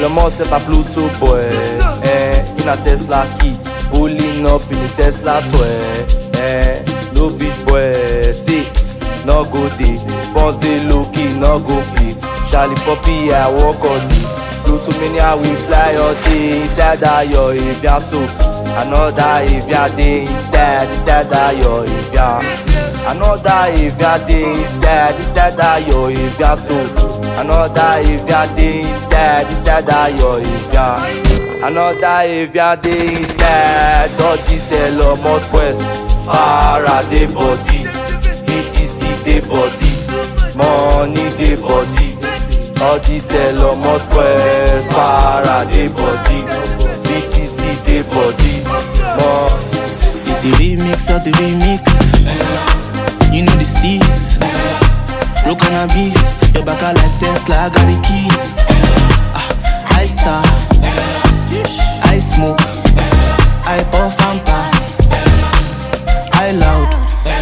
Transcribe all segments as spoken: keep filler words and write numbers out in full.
Elon Musk set a Pluto boy, eh, in a Tesla key, pulling up in a Tesla toy, eh, no bitch boy, see, no go day, first day low key, no go play, Charlie Poppy, I walk all day, Pluto mania we fly all day, inside that your Avian so, another Avian day, inside, inside that your Avian. Another Avian day inside, inside that your Avian so. Another Avian day inside, inside that your Avian. Another Avian day inside, all this Elon Musk quest. Para de body, B T C de body, money de body. All this Elon Musk quest. Para de body, B T C de body, money. It's the remix of the remix. You know the steez. Look cannabis, your back are like Tesla, I got the keys. uh, I star, I smoke, I puff and pass, I loud,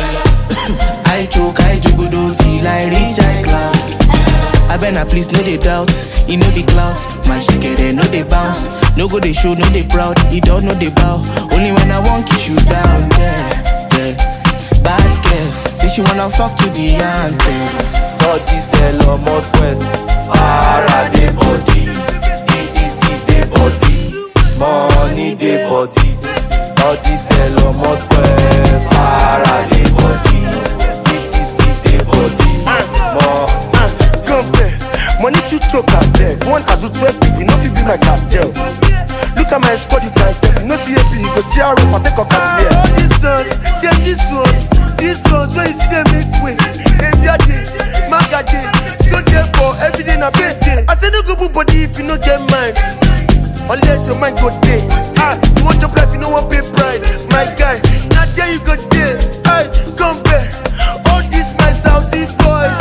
I choke, I jugudo till I reach I cloud. I better please no they doubt, you know the clouds. My shake they know they bounce, no go they show, no they proud, you don't know they bow. Only when I want kiss you down, yeah, yeah. Bad girl, say she wanna fuck to the anthem. All this Elon Musk quest. Para de body, B T C de body, money de body. All this Elon Musk quest. Para de body, B T C de body, money. Compare, money to choke and beg. One as twelve people, no fit be my cartel. Look at my squad, you can tell. No C A P, you go see how I take a cat here. All these ones, yeah, this ones, these ones, when you see them make way. Every day, maga day, so therefore, every day na bad day. I say no go put body if you no get mind. Unless your mind go day. Ah, you want your life, you no want pay price. My guy, not there you go day. I compare, all these my Saudi boys.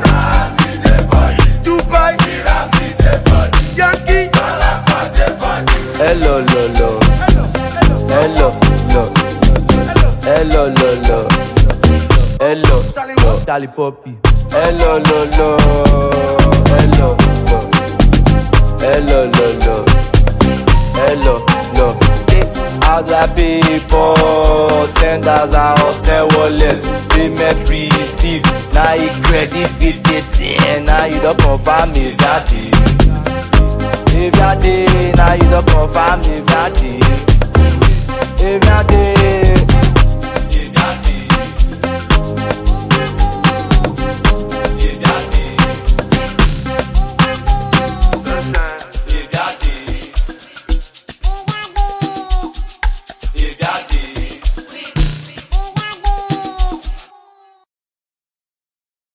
Dubai, Yankee. Hello, lo, lo. Hello, lo. Hello, lo, lo. Hello, lo. Charlie Poppy. Hello, lo, lo. Hello, lo. Hello, lo, lo. Hello, lo. Other people send us our send wallet, payment receive. Now you credit with this, and now you don't confirm me that day. If you day, now you don't confirm me that day. If you day.